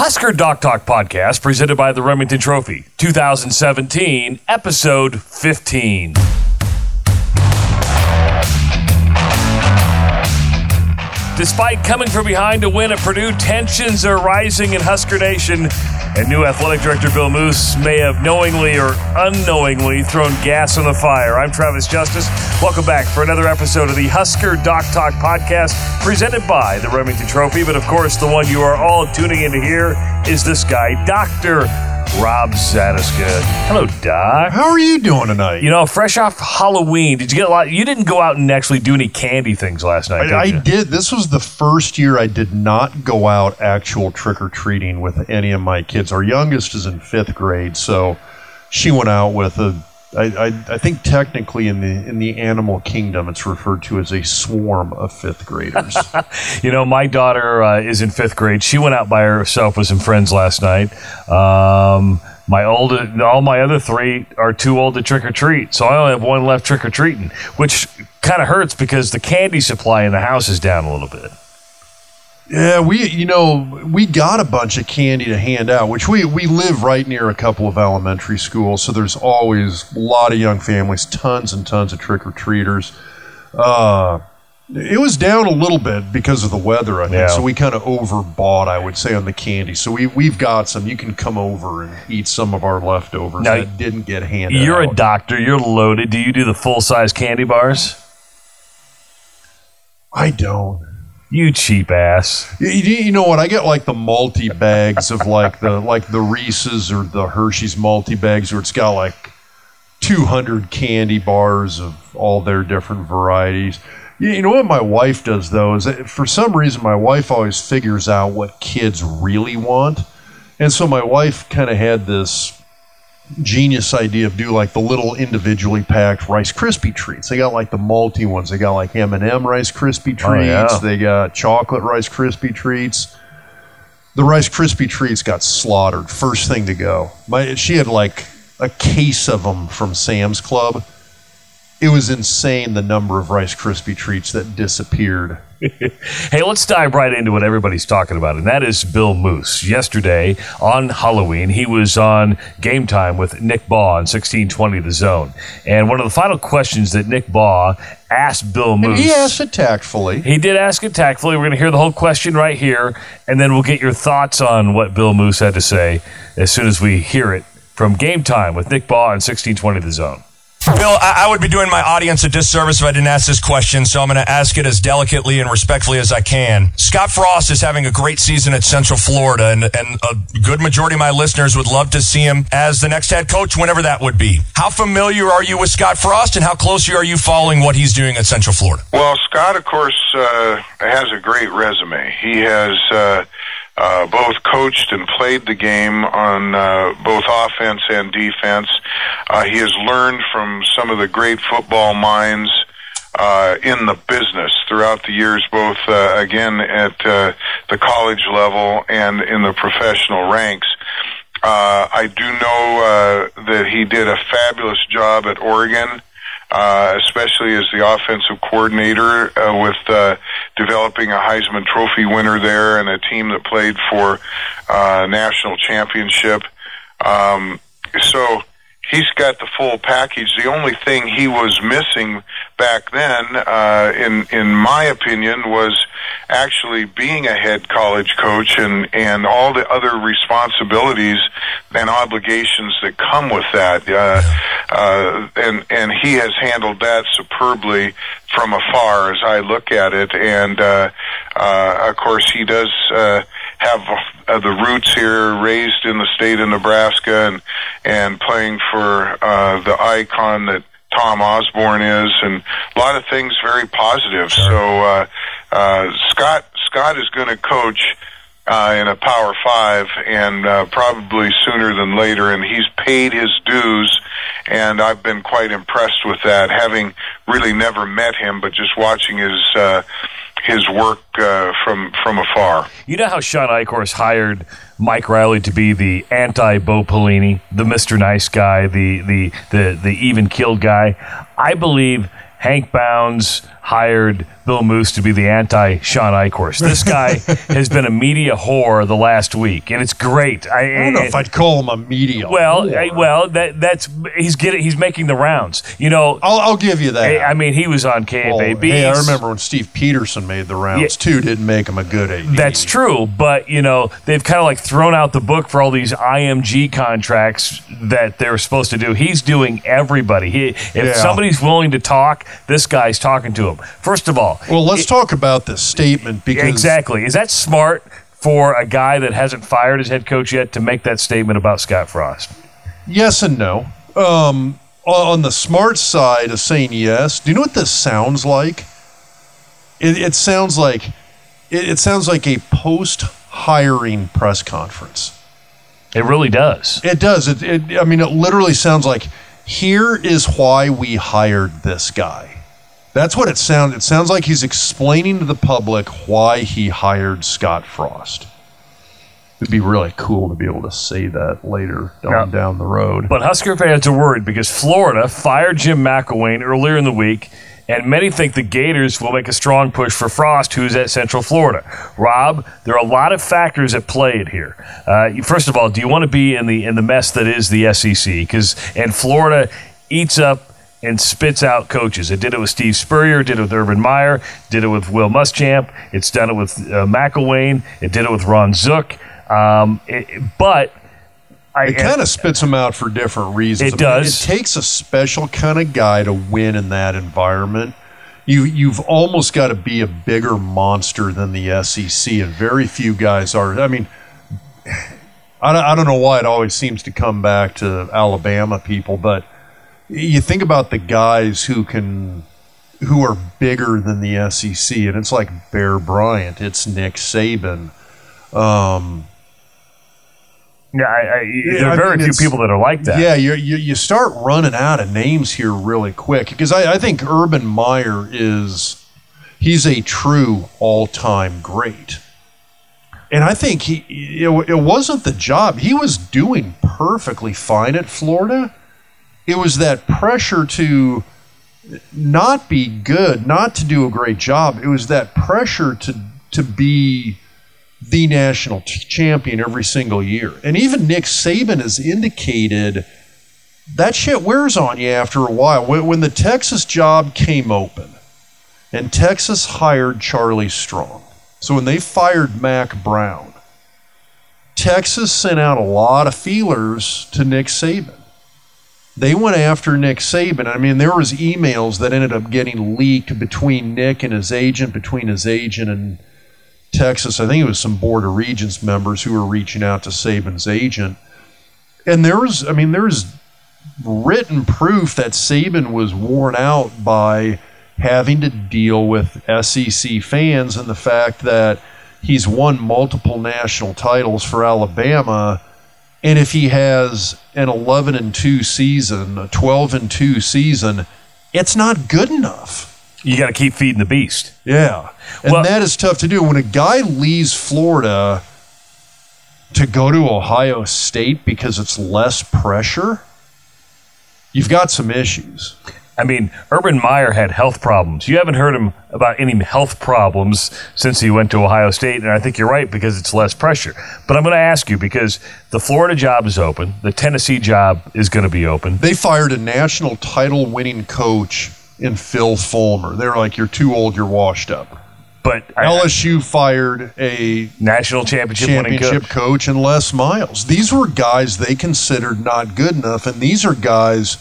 Husker Doc Talk podcast presented by the Remington Trophy, 2017, episode 15. Despite coming from behind to win at Purdue, tensions are rising in Husker Nation, and new athletic director Bill Moos may have knowingly or unknowingly thrown gas on the fire. I'm Travis Justice. Welcome back for another episode of the Husker Doc Talk podcast presented by the Remington Trophy. But of course, the one you are all tuning in to hear is this guy, Dr. Rob Zatechka. Hello, Doc. How are you doing tonight? You know, fresh off Halloween, did you get a lot? You didn't go out and actually do any candy things last night, I did. This was the first year I did not go out actual trick-or-treating with any of my kids. Our youngest is in 5th grade, so she went out with I think technically in the animal kingdom, it's referred to as a swarm of 5th graders. You know, my daughter is in 5th grade. She went out by herself with some friends last night. All my other 3 are too old to trick or treat, so I only have one left trick or treating, which kind of hurts because the candy supply in the house is down a little bit. Yeah, we got a bunch of candy to hand out, which we live right near a couple of elementary schools, so there's always a lot of young families, tons and tons of trick-or-treaters. It was down a little bit because of the weather, I think, so we kind of overbought, I would say, on the candy. So we've got some. You can come over and eat some of our leftovers now, that didn't get handed out. You're a doctor. You're loaded. Do you do the full-size candy bars? I don't. You cheap ass. You know what? I get like the multi bags of like the Reese's or the Hershey's multi bags where it's got like 200 candy bars of all their different varieties. You know what my wife does though is that for some reason my wife always figures out what kids really want, and so my wife kind of had this genius idea of do like the little individually packed Rice Krispie treats. They got like the multi ones. They got like M&M Rice Krispie treats. Oh, yeah. They got chocolate Rice Krispie treats. The Rice Krispie treats got slaughtered first thing to go. She had like a case of them from Sam's Club. It was insane the number of Rice Krispie treats that disappeared. Hey, let's dive right into what everybody's talking about, and that is Bill Moos. Yesterday, on Halloween, he was on Game Time with Nick Baugh on 1620 The Zone. And one of the final questions that Nick Baugh asked Bill Moos... And he asked it tactfully. He did ask it tactfully. We're going to hear the whole question right here, and then we'll get your thoughts on what Bill Moos had to say as soon as we hear it from Game Time with Nick Baugh on 1620 The Zone. Bill, I would be doing my audience a disservice if I didn't ask this question, so I'm going to ask it as delicately and respectfully as I can. Scott Frost is having a great season at Central Florida, and a good majority of my listeners would love to see him as the next head coach, whenever that would be. How familiar are you with Scott Frost, and how closely are you following what he's doing at Central Florida? Well, Scott, of course, has a great resume. He has both coached and played the game on both offense and defense. He has learned from some of the great football minds in the business throughout the years, both, again, at the college level and in the professional ranks. I do know that he did a fabulous job at Oregon, especially as the offensive coordinator with developing a Heisman Trophy winner there and a team that played for national championship. So he's got the full package. The only thing he was missing back then, in my opinion, was actually being a head college coach and all the other responsibilities and obligations that come with that. And he has handled that superbly from afar as I look at it. And, of course, he does have the roots here, raised in the state of Nebraska and playing for the icon that Tom Osborne is, and a lot of things very positive. Sure. So Scott is going to coach in a Power 5 and probably sooner than later, and he's paid his dues, and I've been quite impressed with that, having really never met him, but just watching his work from afar. You know how Sean Eichhorst hired Mike Riley to be the anti-Bo Pelini, the Mr. Nice guy, the even-keeled guy? I believe Hank Bounds hired Bill Moose to be the anti-Sean Eichhorst. This guy has been a media whore the last week, and it's great. I don't know if I'd call him a media whore. He's making the rounds. You know, I'll give you that. I mean, he was on KFAB. Hey, I remember when Steve Peterson made the rounds too. Didn't make him a good AD. That's true, but you know they've kind of like thrown out the book for all these IMG contracts that they were supposed to do. He's doing everybody. If somebody's willing to talk, this guy's talking to him. First of all. Well, let's talk about this statement because exactly. Is that smart for a guy that hasn't fired his head coach yet to make that statement about Scott Frost? Yes and no. On the smart side of saying yes, do you know what this sounds like? It sounds like a post-hiring press conference. It really does. It does. It literally sounds like, here is why we hired this guy. That's what it sounds. It sounds like he's explaining to the public why he hired Scott Frost. It'd be really cool to be able to say that later down the road. But Husker fans are worried because Florida fired Jim McElwain earlier in the week, and many think the Gators will make a strong push for Frost, who's at Central Florida. Rob, there are a lot of factors at play here. First of all, do you want to be in the mess that is the SEC? And Florida eats up and spits out coaches. It did it with Steve Spurrier, did it with Urban Meyer, did it with Will Muschamp. It's done it with McElwain. It did it with Ron Zook. It kind of spits them out for different reasons. It does. It takes a special kind of guy to win in that environment. You've almost got to be a bigger monster than the SEC, and very few guys are. I mean, I don't know why it always seems to come back to Alabama people, but you think about the guys who are bigger than the SEC, and it's like Bear Bryant, it's Nick Saban. There are very few people that are like that. Yeah, you start running out of names here really quick because I think Urban Meyer he's a true all-time great. And I think it wasn't the job. He was doing perfectly fine at Florida. It was that pressure to not be good, not to do a great job. It was that pressure to be the national champion every single year. And even Nick Saban has indicated that shit wears on you after a while. When the Texas job came open and Texas hired Charlie Strong, so when they fired Mac Brown, Texas sent out a lot of feelers to Nick Saban. They went after Nick Saban. I mean, there was emails that ended up getting leaked between Nick and his agent, and Texas. I think it was some Board of Regents members who were reaching out to Saban's agent. And there's written proof that Saban was worn out by having to deal with SEC fans and the fact that he's won multiple national titles for Alabama. And if he has an 11-2 season, a 12-2 season, it's not good enough. You got to keep feeding the beast. Yeah. And that is tough to do. When a guy leaves Florida to go to Ohio State because it's less pressure, you've got some issues. I mean, Urban Meyer had health problems. You haven't heard him about any health problems since he went to Ohio State, and I think you're right because it's less pressure. But I'm going to ask you because the Florida job is open. The Tennessee job is going to be open. They fired a national title-winning coach in Phil Fulmer. They were like, you're too old, you're washed up. But LSU fired a national championship coach in Les Miles. These were guys they considered not good enough, and these are guys...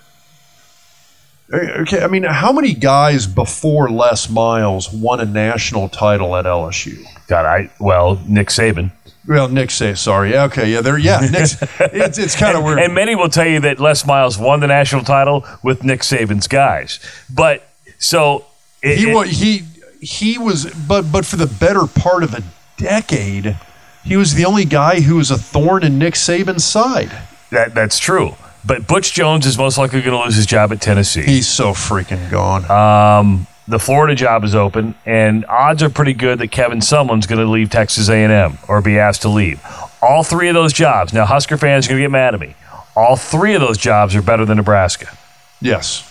Okay, I mean, how many guys before Les Miles won a national title at LSU? Nick Saban. Well, Nick Saban, sorry. Okay, it's kind of weird. And many will tell you that Les Miles won the national title with Nick Saban's guys. But so he was for the better part of a decade, he was the only guy who was a thorn in Nick Saban's side. That's true. But Butch Jones is most likely going to lose his job at Tennessee. He's so freaking gone. The Florida job is open, and odds are pretty good that Kevin Sumlin's going to leave Texas A&M or be asked to leave. All three of those jobs. Now, Husker fans are going to get mad at me. All three of those jobs are better than Nebraska. Yes.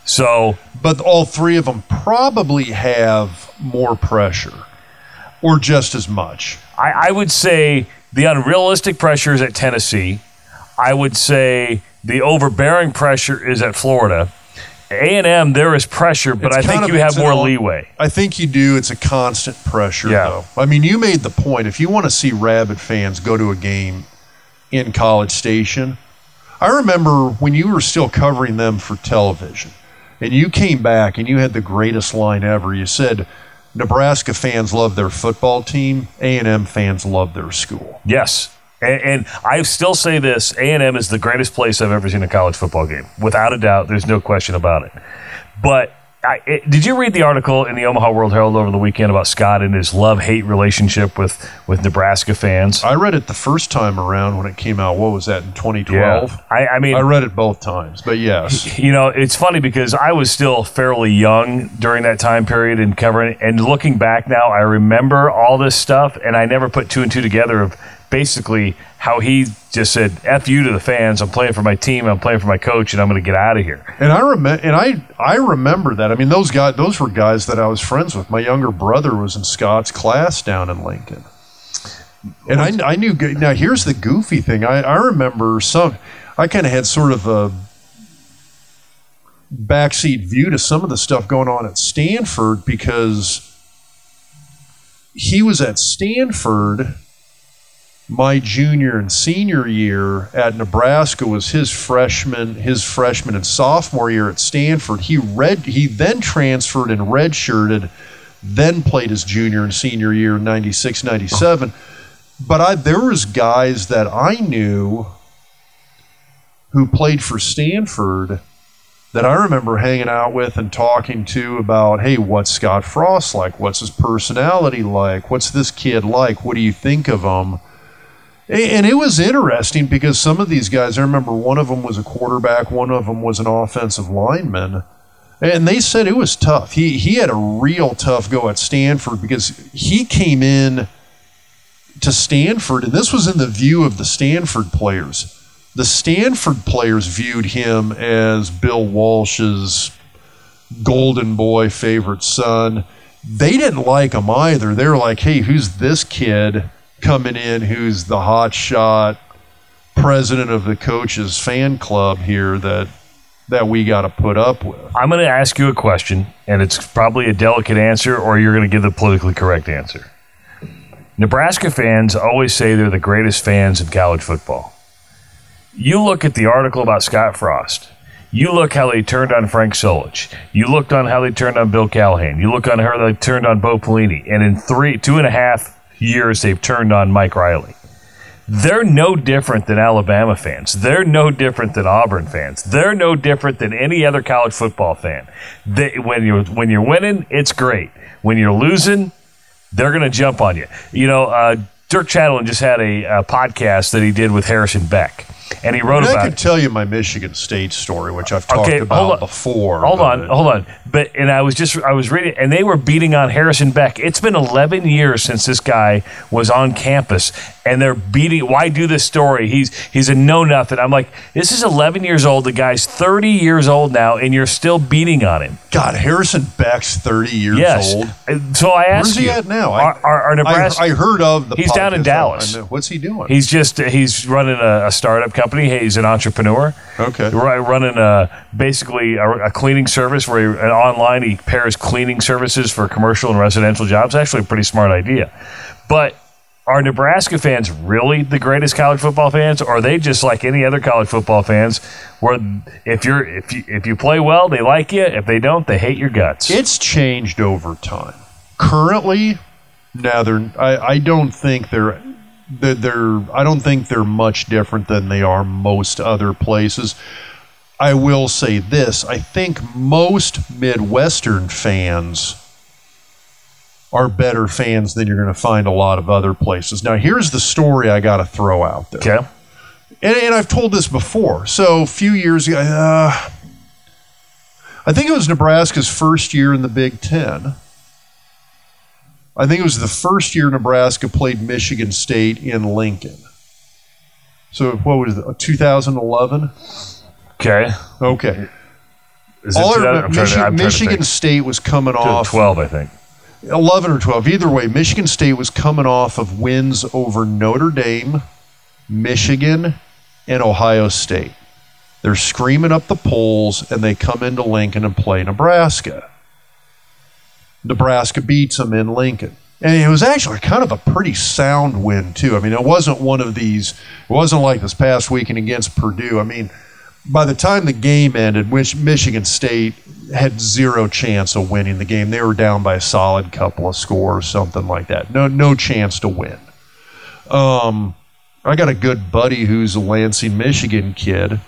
So, but all three of them probably have more pressure, or just as much. I would say the unrealistic pressure is at Tennessee. I would say the overbearing pressure is at Florida. A&M, there is pressure, but I think you have more leeway. I think you do. It's a constant pressure, though. I mean, you made the point. If you want to see rabid fans go to a game in College Station, I remember when you were still covering them for television, and you came back and you had the greatest line ever. You said, Nebraska fans love their football team, A&M fans love their school. Yes. And I still say this, A&M is the greatest place I've ever seen a college football game. Without a doubt, there's no question about it. But did you read the article in the Omaha World Herald over the weekend about Scott and his love-hate relationship with Nebraska fans? I read it the first time around when it came out. What was that, in 2012? Yeah. I mean, I read it both times, but yes. You know, it's funny because I was still fairly young during that time period in covering, and looking back now, I remember all this stuff, and I never put two and two together of basically how he just said, F you to the fans, I'm playing for my team, I'm playing for my coach, and I'm going to get out of here. And I remember that. I mean, those were guys that I was friends with. My younger brother was in Scott's class down in Lincoln. And I knew, now here's the goofy thing. I remember I kind of had sort of a backseat view to some of the stuff going on at Stanford because he was at Stanford my junior and senior year. At Nebraska was his freshman and sophomore year at Stanford. He then transferred and redshirted, then played his junior and senior year in 96, 97. But there was guys that I knew who played for Stanford that I remember hanging out with and talking to about, hey, what's Scott Frost like? What's his personality like? What's this kid like? What do you think of him? And it was interesting because some of these guys, I remember one of them was a quarterback, one of them was an offensive lineman, and they said it was tough. He had a real tough go at Stanford because he came in to Stanford, and this was in the view of the Stanford players. The Stanford players viewed him as Bill Walsh's golden boy favorite son. They didn't like him either. They were like, hey, who's this kid coming in who's the hot shot president of the coaches fan club here that we got to put up with? I'm going to ask you a question, and it's probably a delicate answer, or you're going to give the politically correct answer. Nebraska fans always say they're the greatest fans in college football. You look at the article about Scott Frost. You look how they turned on Frank Solich. You looked on how they turned on Bill Callahan. You look on how they turned on Bo Pelini. And in 2.5 years, they've turned on Mike Riley. They're no different than Alabama fans. They're no different than Auburn fans. They're no different than any other college football fan. When you're winning, it's great. When you're losing, they're going to jump on you. You know, Dirk Chatelain just had a podcast that he did with Harrison Beck, and he wrote about it. I could tell you my Michigan State story, which I've talked about before. Hold on. And I was reading, and they were beating on Harrison Beck. It's been 11 years since this guy was on campus, and they're beating. Why do this story? He's a know-nothing. I'm like, this is 11 years old. The guy's 30 years old now, and you're still beating on him. God, Harrison Beck's 30 years old. So I asked Where's he at now? Our Nebraska. I heard of the. He's down in Dallas. What's he doing? He's running a startup company. He's an entrepreneur. Okay. Running basically a cleaning service where online he pairs cleaning services for commercial and residential jobs. Actually, a pretty smart idea. But are Nebraska fans really the greatest college football fans, or are they just like any other college football fans, where if you play well, they like you. If they don't, they hate your guts? It's changed over time. Currently, now I don't think they're much different than they are most other places. I will say this: I think most Midwestern fans are better fans than you're going to find a lot of other places. Now, here's the story I got to throw out there. Okay. And I've told this before. So a few years ago, I think it was Nebraska's first year in the Big Ten. I think it was the first year Nebraska played Michigan State in Lincoln. So what was it, 2011? Okay. Is it All I 2000? remember, I'm trying to Michigan think. State was coming off 12, I think. 11 or 12. Either way, Michigan State was coming off of wins over Notre Dame, Michigan, and Ohio State. They're screaming up the polls, and they come into Lincoln and play Nebraska. Nebraska beats them in Lincoln. And it was actually kind of a pretty sound win, too. I mean, it wasn't one of these, it wasn't like this past weekend against Purdue. I mean, by the time the game ended, Michigan State had zero chance of winning the game. They were down by a solid couple of scores, something like that. No chance to win. I got a good buddy who's a Lansing, Michigan kid.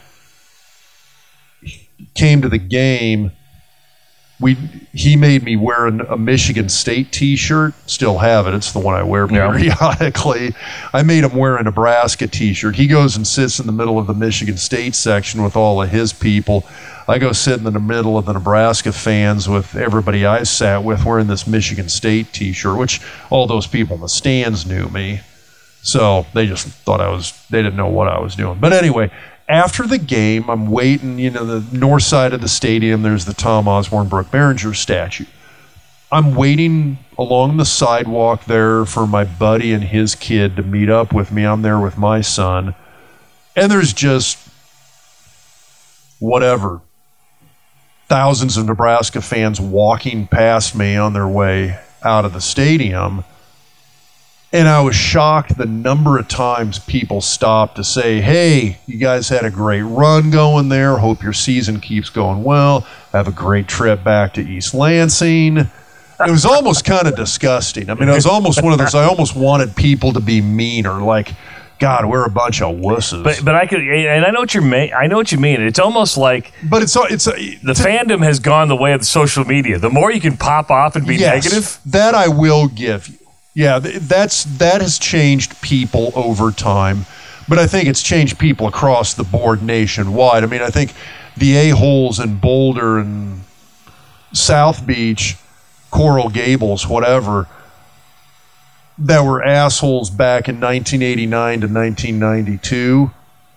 Came to the game. He made me wear a Michigan State T-shirt. Still have it. It's the one I wear periodically. Yeah. I made him wear a Nebraska T-shirt. He goes and sits in the middle of the Michigan State section with all of his people. I go sit in the middle of the Nebraska fans with everybody I sat with wearing this Michigan State T-shirt, which all those people in the stands knew me. So they just thought they didn't know what I was doing. But anyway, after the game, I'm waiting, the north side of the stadium, there's the Tom Osborne Brooke Behringer statue. I'm waiting along the sidewalk there for my buddy and his kid to meet up with me. I'm there with my son. And there's just thousands of Nebraska fans walking past me on their way out of the stadium. And I was shocked the number of times people stopped to say, hey, you guys had a great run going there. Hope your season keeps going well. Have a great trip back to East Lansing. It was almost kind of disgusting. I mean, it was almost one of those, I almost wanted people to be meaner, like, God, we're a bunch of wusses. But I could, and I know what you mean. I know what you mean. It's almost like, but the fandom has gone the way of the social media. The more you can pop off and be negative, that I will give you. Yeah, that has changed people over time, but I think it's changed people across the board nationwide. I mean, I think the a-holes in Boulder and South Beach, Coral Gables, whatever, that were assholes back in 1989 to 1992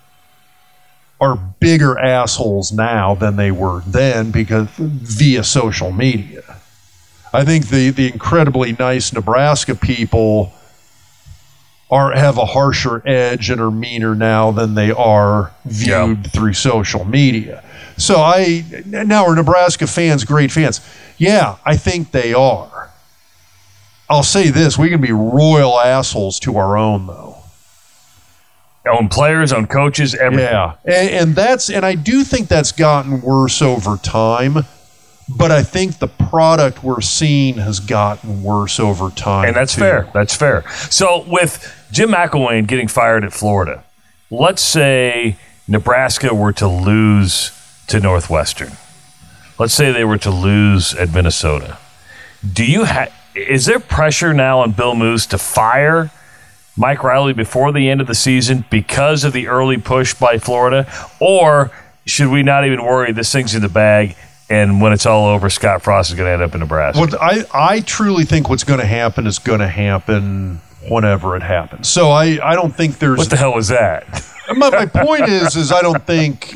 are bigger assholes now than they were then because via social media. I think the incredibly nice Nebraska people have a harsher edge and are meaner now than they are viewed through social media. So now are Nebraska fans great fans? Yeah, I think they are. I'll say this, we can be royal assholes to our own, though. Own players, own coaches, everything. Yeah, and I do think that's gotten worse over time. But I think the product we're seeing has gotten worse over time. And that's fair. That's fair. So with Jim McElwain getting fired at Florida, let's say Nebraska were to lose to Northwestern. Let's say they were to lose at Minnesota. Is there pressure now on Bill Moos to fire Mike Riley before the end of the season because of the early push by Florida? Or should we not even worry, this thing's in the bag, and when it's all over, Scott Frost is going to end up in Nebraska? Well, I truly think what's going to happen is going to happen whenever it happens. So I don't think there's... What the hell was that? My point is I don't think...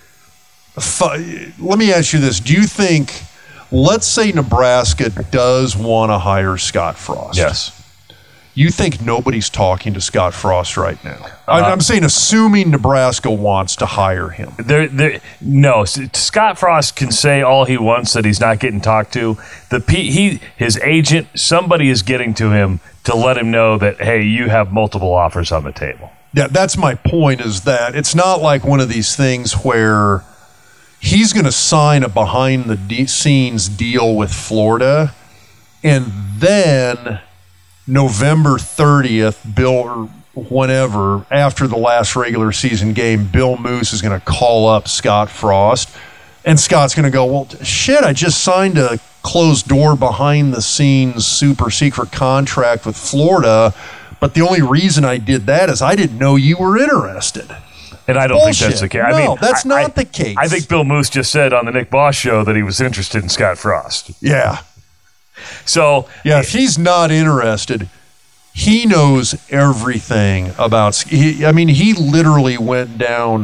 Let me ask you this. Do you think, let's say Nebraska does want to hire Scott Frost. Yes. You think nobody's talking to Scott Frost right now? I'm saying assuming Nebraska wants to hire him. No, Scott Frost can say all he wants that he's not getting talked to. His agent, somebody is getting to him to let him know that, hey, you have multiple offers on the table. Yeah, that's my point, is that it's not like one of these things where he's going to sign a behind-the-scenes deal with Florida, and then November 30th, Bill, or whenever, after the last regular season game, Bill Moos is going to call up Scott Frost, and Scott's going to go, well, shit, I just signed a closed-door, behind-the-scenes, super-secret contract with Florida, but the only reason I did that is I didn't know you were interested. And I don't think that's the case. No, that's not the case. I think Bill Moos just said on the Nick Boss show that he was interested in Scott Frost. Yeah. So yeah, if he's not interested, he knows everything about. He literally went down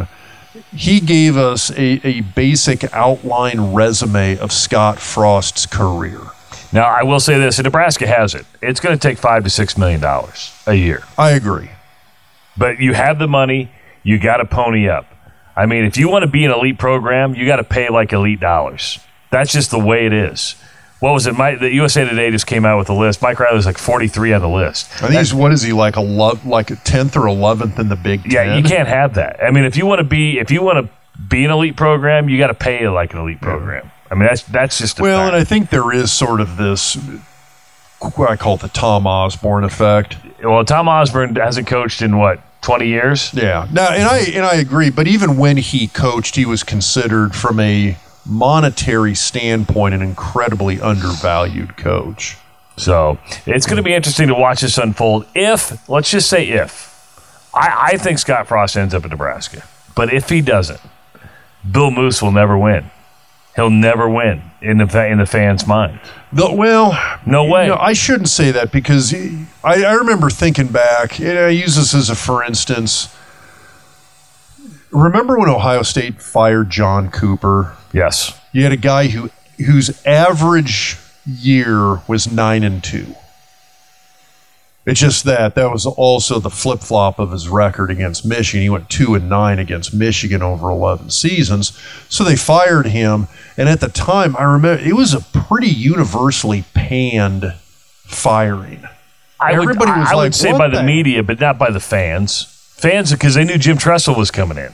he gave us a basic outline resume of Scott Frost's career. Now, I will say this, and Nebraska has it. It's going to take $5 to $6 million a year. I agree. But you have the money, you got to pony up. I mean, if you want to be an elite program, you got to pay like elite dollars. That's just the way it is. What was it? The USA Today just came out with a list. Mike Riley's like 43 on the list. I think he's, what is he, like a 10th or 11th in the Big Ten? Yeah, you can't have that. I mean, if you want to be an elite program, you got to pay like an elite program. I mean, that's just a fact. And I think there is sort of this, what I call it the Tom Osborne effect. Well, Tom Osborne hasn't coached in, 20 years? Yeah. Now, and I agree, but even when he coached, he was considered from a monetary standpoint an incredibly undervalued coach. So it's going to be interesting to watch this unfold. Let's just say I think Scott Frost ends up at Nebraska. But if he doesn't, Bill Moose will never win. He'll never win in the fans' mind. No way. I shouldn't say that because I remember thinking back, and I use this as a for instance. Remember when Ohio State fired John Cooper? Yes. You had a guy whose average year was 9-2. It's just that was also the flip-flop of his record against Michigan. He went 2-9 against Michigan over 11 seasons. So they fired him, and at the time, I remember it was a pretty universally panned firing. I would say by the media, but not by the fans. Fans, because they knew Jim Tressel was coming in.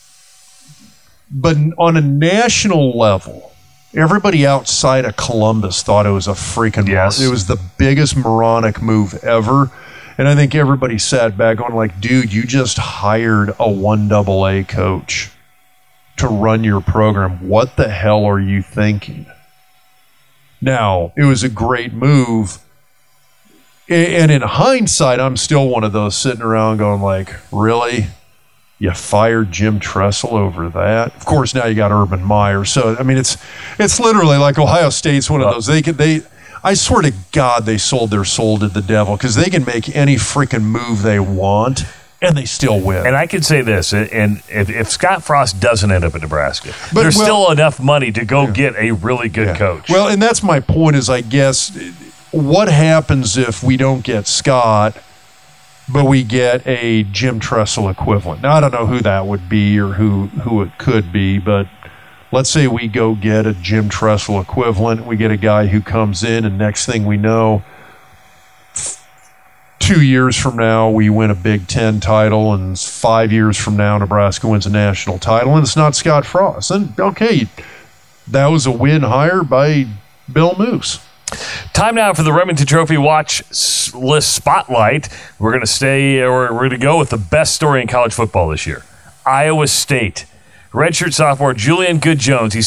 But on a national level, everybody outside of Columbus thought it was a freaking it was the biggest moronic move ever. And I think everybody sat back going like, dude, you just hired a 1AA coach to run your program. What the hell are you thinking? Now, it was a great move. And in hindsight, I'm still one of those sitting around going like, really? You fired Jim Tressel over that? Of course, now you got Urban Meyer. So, I mean, it's literally like Ohio State's one of those. I swear to God, they sold their soul to the devil because they can make any freaking move they want, and they still win. And I can say this, and if Scott Frost doesn't end up at Nebraska, there's still enough money to go get a really good coach. Well, and that's my point is, I guess, what happens if we don't get Scott, but we get a Jim Tressel equivalent? Now, I don't know who that would be or who it could be, but let's say we go get a Jim Tressel equivalent. We get a guy who comes in, and next thing we know, 2 years from now, we win a Big Ten title, and 5 years from now, Nebraska wins a national title, and it's not Scott Frost. And, okay, that was a win hire by Bill Moose. Time now for the Remington Trophy Watch List Spotlight. We're going to go with the best story in college football this year. Iowa State. Redshirt sophomore Julian Good-Jones. He's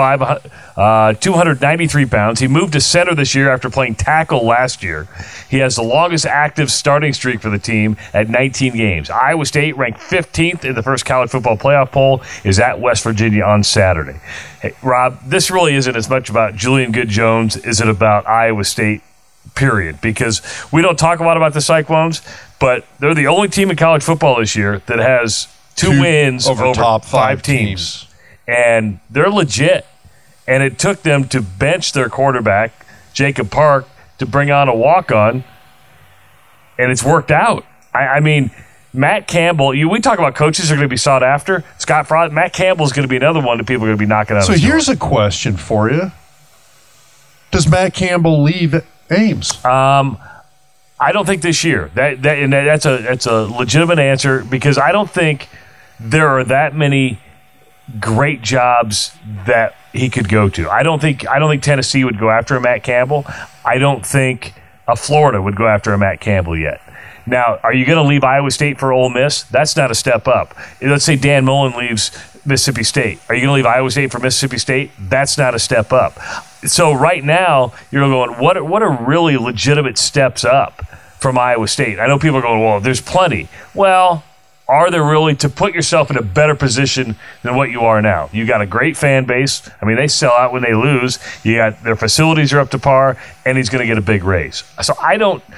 6'5", 293 pounds. He moved to center this year after playing tackle last year. He has the longest active starting streak for the team at 19 games. Iowa State, ranked 15th in the first college football playoff poll, is at West Virginia on Saturday. Hey, Rob, this really isn't as much about Julian Good-Jones as it about Iowa State, period, because we don't talk a lot about the Cyclones, but they're the only team in college football this year that has two wins over top five teams. And they're legit. And it took them to bench their quarterback, Jacob Park, to bring on a walk-on, and it's worked out. I mean, Matt Campbell, we talk about coaches are going to be sought after. Scott Frost, Matt Campbell is going to be another one that people are going to be knocking out. So here's a question for you. Does Matt Campbell leave Ames? I don't think this year. That's a legitimate answer because I don't think there are that many great jobs that he could go to. I don't think Tennessee would go after a Matt Campbell. I don't think Florida would go after a Matt Campbell yet. Now, are you going to leave Iowa State for Ole Miss? That's not a step up. Let's say Dan Mullen leaves Mississippi State. Are you going to leave Iowa State for Mississippi State? That's not a step up. So right now, you're going, what are really legitimate steps up from Iowa State? I know people are going, well, there's plenty. Well, are there really, to put yourself in a better position than what you are now? You got a great fan base. I mean, they sell out when they lose. You got their facilities are up to par, and he's going to get a big raise. So I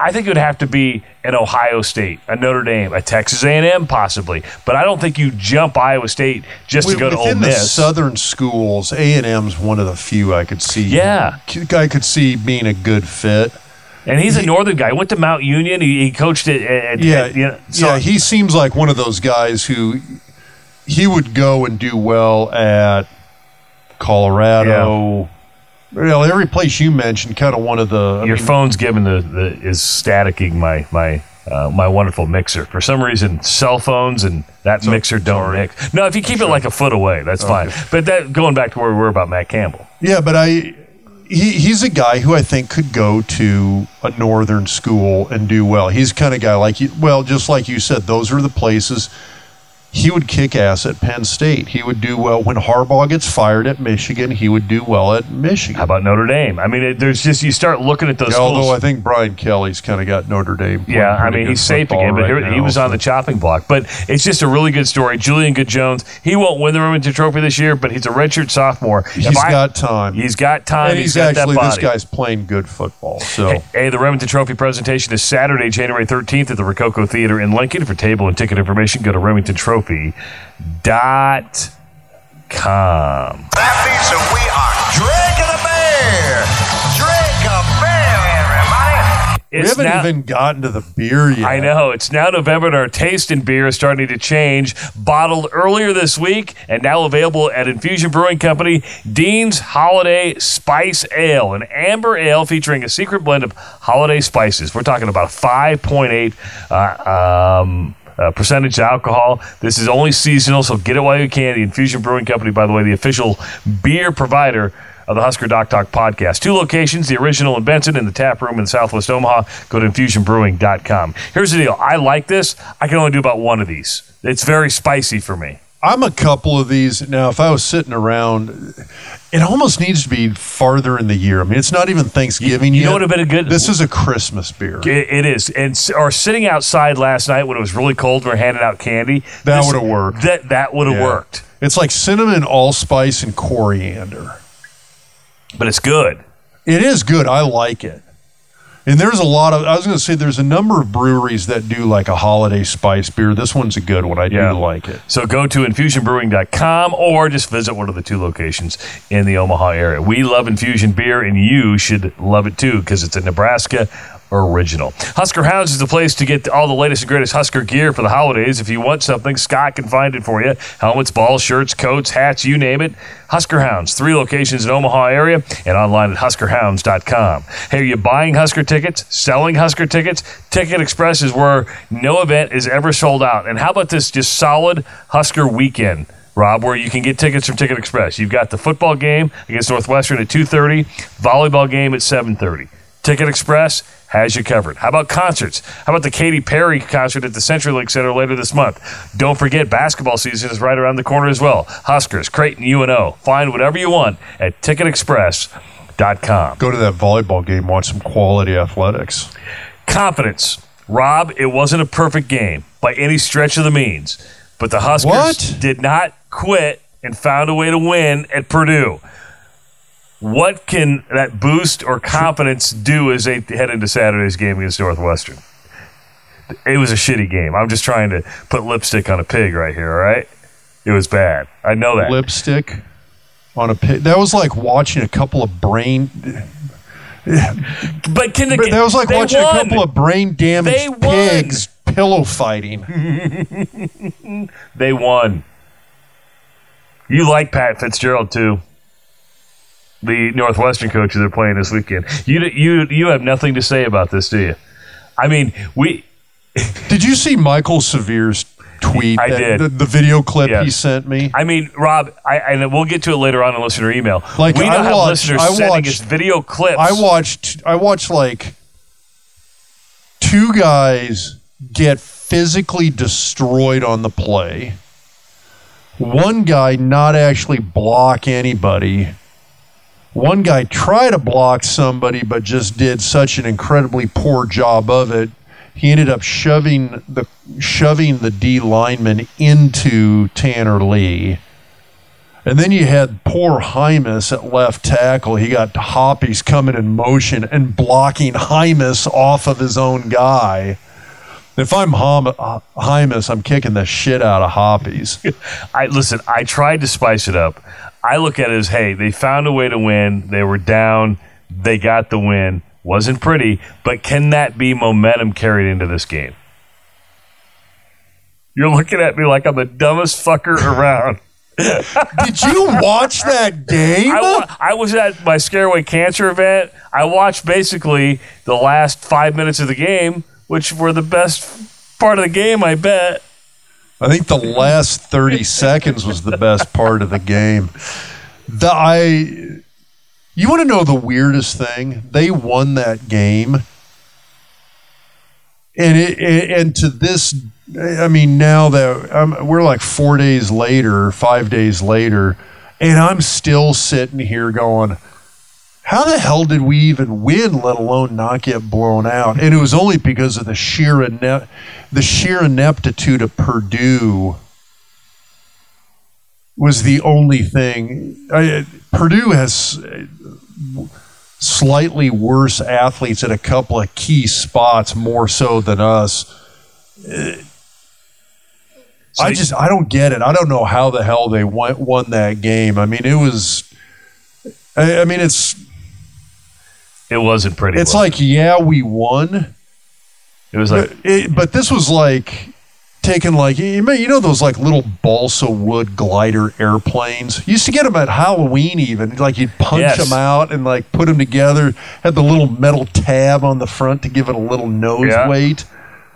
I think it would have to be an Ohio State, a Notre Dame, a Texas A&M possibly. But I don't think you jump Iowa State just to go to Ole Within the Miss. Southern schools, A&M's one of the few I could see. Yeah. I could see being a good fit. And he's a northern guy. He went to Mount Union. He coached at He seems like one of those guys who he would go and do well at Colorado. Well, every place you mentioned, kind of one of the. Your phone's giving is staticking my wonderful mixer. For some reason, cell phones and that mixer don't mix. No, if you keep it like a foot away, that's fine. But that going back to where we were about Matt Campbell. Yeah, but he's a guy who I think could go to a northern school and do well. He's the kind of guy just like you said, those are the places. He would kick ass at Penn State. He would do well when Harbaugh gets fired at Michigan. He would do well at Michigan. How about Notre Dame? I mean, there's just you start looking at those schools. Although I think Brian Kelly's kind of got Notre Dame. Yeah, I mean, he's safe again, but he was on the chopping block. But it's just a really good story. Julian Good-Jones, he won't win the Remington Trophy this year, but he's a redshirt sophomore. He's got time. He's got time. And he's got actually, that body. this guy's playing good football. So, hey, the Remington Trophy presentation is Saturday, January 13th at the Rococo Theater in Lincoln. For table and ticket information, go to RemingtonTrophy.com. That means that we are drinking a beer. Drink a beer, everybody. we haven't even gotten to the beer yet. I know. It's now November, and our taste in beer is starting to change. Bottled earlier this week and now available at Infusion Brewing Company, Dean's Holiday Spice Ale, an amber ale featuring a secret blend of holiday spices. We're talking about 5.8 percentage alcohol. This is only seasonal, so get it while you can. The Infusion Brewing Company, by the way, the official beer provider of the Husker Doc Talk podcast. 2 locations, the original in Benson and the tap room in Southwest Omaha. Go to infusionbrewing.com. Here's the deal. I like this. I can only do about one of these. It's very spicy for me. I'm a couple of these. Now, if I was sitting around, it almost needs to be farther in the year. I mean, it's not even Thanksgiving yet. You know what would have been a good... This is a Christmas beer. It is. Or sitting outside last night when it was really cold and we're handing out candy. That would have worked. That would have worked. It's like cinnamon, allspice, and coriander. But it's good. It is good. I like it. And there's a lot of, I was going to say, there's a number of breweries that do like a holiday spice beer. This one's a good one. I do like it. So go to infusionbrewing.com or just visit one of the 2 locations in the Omaha area. We love Infusion beer, and you should love it too because it's a Nebraska original. Husker Hounds is the place to get all the latest and greatest Husker gear for the holidays. If you want something, Scott can find it for you. Helmets, balls, shirts, coats, hats, you name it. Husker Hounds, 3 locations in Omaha area and online at huskerhounds.com. Hey, are you buying Husker tickets, selling Husker tickets? Ticket Express is where no event is ever sold out. And how about this just solid Husker weekend, Rob, where you can get tickets from Ticket Express? You've got the football game against Northwestern at 2:30, volleyball game at 7:30. Ticket Express has you covered. How about concerts? How about the Katy Perry concert at the CenturyLink Center later this month? Don't forget, basketball season is right around the corner as well. Huskers, Creighton, UNO. Find whatever you want at ticketexpress.com. Go to that volleyball game, watch some quality athletics. Confidence. Rob, it wasn't a perfect game by any stretch of the means, but the Huskers did not quit and found a way to win at Purdue. What can that boost or confidence do as they head into Saturday's game against Northwestern? It was a shitty game. I'm just trying to put lipstick on a pig right here, all right? It was bad. I know that. Lipstick on a pig? That was like watching a couple of brain... But that was like watching a couple of brain-damaged pigs pillow fighting. They won. You like Pat Fitzgerald, too. The Northwestern coaches are playing this weekend. You have nothing to say about this, do you? I mean, Did you see Michael Severe's tweet? I did. The video clip he sent me? I mean, Rob, and we'll get to it later on in listener email. Like, we now have listeners sending us video clips. I watched like 2 guys get physically destroyed on the play. One guy not actually block anybody. One guy tried to block somebody, but just did such an incredibly poor job of it. He ended up shoving the D lineman into Tanner Lee. And then you had poor Hymas at left tackle. He got Hoppies coming in motion and blocking Hymas off of his own guy. If I'm Hymas, I'm kicking the shit out of Hoppies. I tried to spice it up. I look at it as, hey, they found a way to win. They were down. They got the win. Wasn't pretty, but can that be momentum carried into this game? You're looking at me like I'm the dumbest fucker around. Did you watch that game? I was at my Scareaway Cancer event. I watched basically the last 5 minutes of the game, which were the best part of the game, I bet. I think the last 30 seconds was the best part of the game. You want to know the weirdest thing? They won that game. And to this, I mean, now that we're like 4 days later, 5 days later, and I'm still sitting here going, how the hell did we even win, let alone not get blown out? And it was only because of the sheer ineptitude of Purdue was the only thing. Purdue has slightly worse athletes at a couple of key spots more so than us. I don't get it. I don't know how the hell they won that game. I mean, it wasn't pretty. It's like, yeah, we won. It was like, but this was like taking like, you know those like little balsa wood glider airplanes? You used to get them at Halloween even. Like you'd punch them out and like put them together. Had the little metal tab on the front to give it a little nose weight.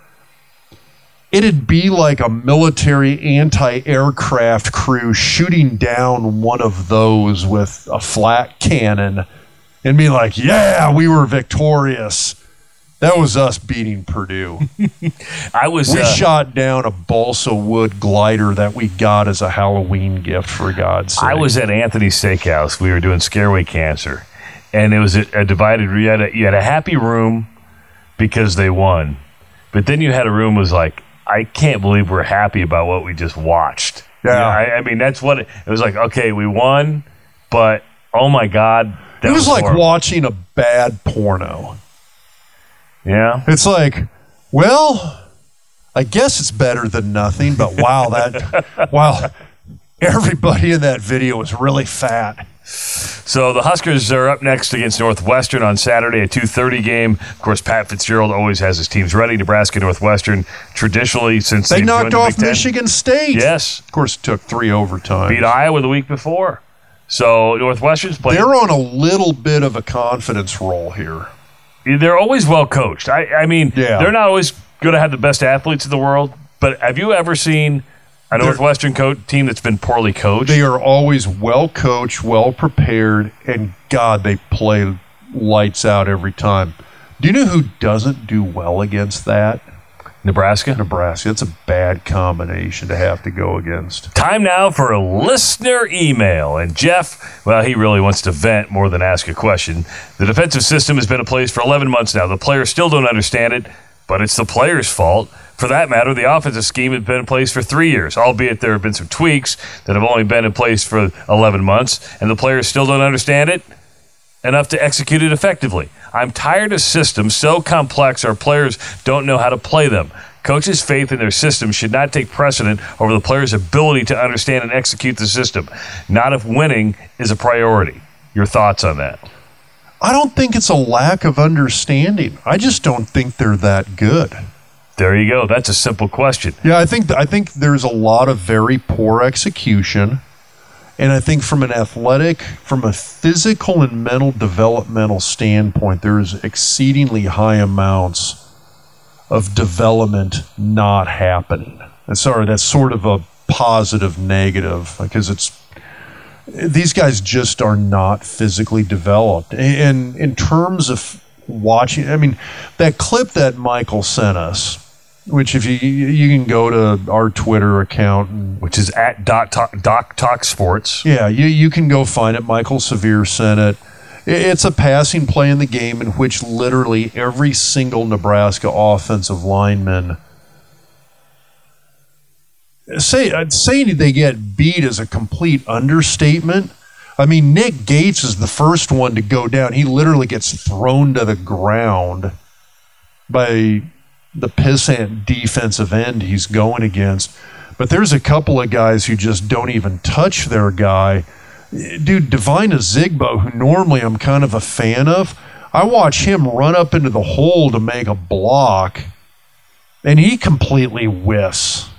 It'd be like a military anti-aircraft crew shooting down one of those with a flat cannon and be like, yeah, we were victorious. That was us beating Purdue. We shot down a balsa wood glider that we got as a Halloween gift, for God's sake. I was at Anthony's Steakhouse. We were doing Scareaway Cancer. And it was a divided, you had a happy room because they won. But then you had a room that was like, I can't believe we're happy about what we just watched. Yeah. You know, I mean, that's what it was like. Okay, we won, but oh my God. It was like horrible. watching a bad porno. Yeah. It's like, well, I guess it's better than nothing, but wow, everybody in that video was really fat. So the Huskers are up next against Northwestern on Saturday, a 2:30 game. Of course, Pat Fitzgerald always has his teams ready. Nebraska, Northwestern, traditionally since they knocked off Big Ten. Michigan State. Yes. Of course, it took 3 overtimes. Beat Iowa the week before. So Northwestern's playing. They're on a little bit of a confidence roll here. They're always well coached. I mean, they're not always going to have the best athletes in the world, but have you ever seen a Northwestern team that's been poorly coached? They are always well coached, well prepared, and God, they play lights out every time. Do you know who doesn't do well against that? Nebraska. It's a bad combination to have to go against. Time now for a listener email. And Jeff, well, he really wants to vent more than ask a question. The defensive system has been in place for 11 months now. The players still don't understand it, but it's the players' fault. For that matter, the offensive scheme has been in place for 3 years, albeit there have been some tweaks that have only been in place for 11 months, and the players still don't understand it enough to execute it effectively. I'm tired of systems so complex our players don't know how to play them. Coaches' faith in their system should not take precedent over the players' ability to understand and execute the system, not if winning is a priority. Your thoughts on that? I don't think it's a lack of understanding. I just don't think they're that good. There you go. That's a simple question. Yeah, I think there's a lot of very poor execution. And I think from a physical and mental developmental standpoint, there's exceedingly high amounts of development not happening. And sorry, that's sort of a positive negative because these guys just are not physically developed. And in terms of watching, I mean, that clip that Michael sent us, which if you can go to our Twitter account, which is at Doc Talk Sports. Yeah, you can go find it. Michael Severe sent it. It's a passing play in the game in which literally every single Nebraska offensive lineman say they get beat is a complete understatement. I mean, Nick Gates is the first one to go down. He literally gets thrown to the ground by the pissant defensive end he's going against. But there's a couple of guys who just don't even touch their guy. Dude, Divine Azigbo, who normally I'm kind of a fan of, I watch him run up into the hole to make a block, and he completely whiffs.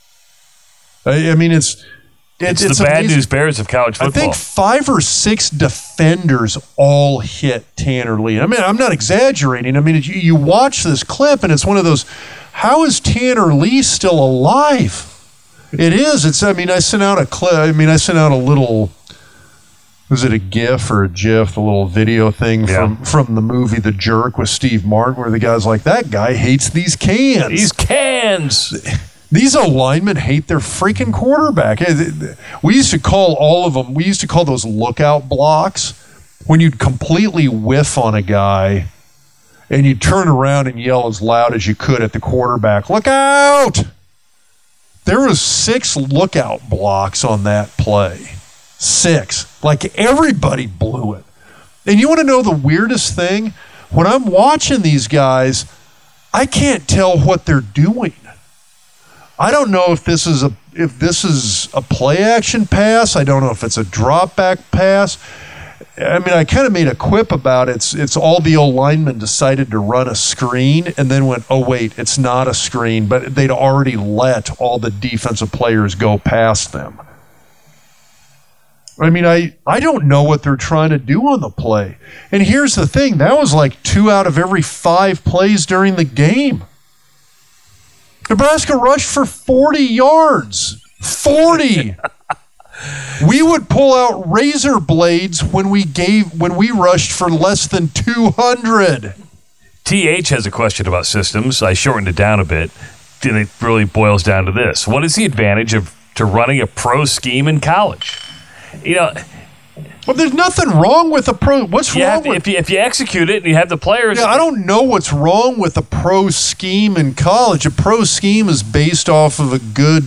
I mean, it's the bad amazing. news bears of college football. I think 5 or 6 defenders all hit Tanner Lee. I mean, I'm not exaggerating. I mean, you watch this clip, and it's one of those, how is Tanner Lee still alive? It is. I sent out a clip. I sent out a little, was it a GIF or a GIF, a little video thing from the movie The Jerk with Steve Martin, where the guy's like, that guy hates these cans. These cans. These O-linemen hate their freaking quarterback. We used to call all of them, we used to call those lookout blocks, when you'd completely whiff on a guy and you'd turn around and yell as loud as you could at the quarterback, look out! There was 6 lookout blocks on that play. 6. Like, everybody blew it. And you want to know the weirdest thing? When I'm watching these guys, I can't tell what they're doing. I don't know if this is a play action pass. I don't know if it's a drop back pass. I mean, I kind of made a quip about it's all the old linemen decided to run a screen and then went, oh wait, it's not a screen, but they'd already let all the defensive players go past them. I mean, I don't know what they're trying to do on the play. And here's the thing, that was like 2 out of every 5 plays during the game. Nebraska rushed for 40 yards. 40. We would pull out razor blades when we rushed for less than 200. TH has a question about systems. I shortened it down a bit. And it really boils down to this. What is the advantage to running a pro scheme in college? You know, well, there's nothing wrong with a pro. What's wrong with if you execute it and you have the players? Yeah, I don't know what's wrong with a pro scheme in college. A pro scheme is based off of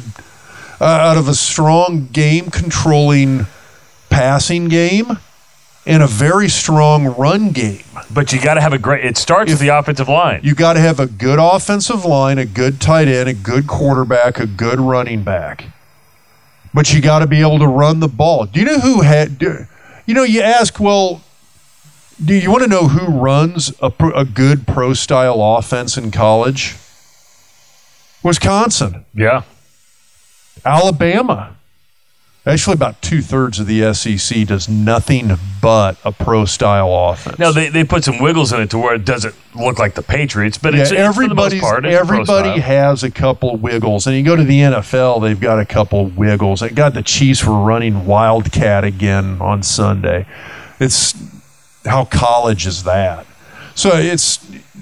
out of a strong game controlling passing game and a very strong run game. But you got to have it starts with the offensive line. You got to have a good offensive line, a good tight end, a good quarterback, a good running back. But you got to be able to run the ball. Do you know who had? You ask, well, do you want to know who runs a good pro-style offense in college? Wisconsin. Yeah. Alabama. Actually, about 2/3 of the SEC does nothing but a pro-style offense. No, they put some wiggles in it to where it doesn't look like the Patriots, but everybody has a couple wiggles. And you go to the NFL, they've got a couple wiggles. God, the Chiefs were running Wildcat again on Sunday. It's how college is that? So it's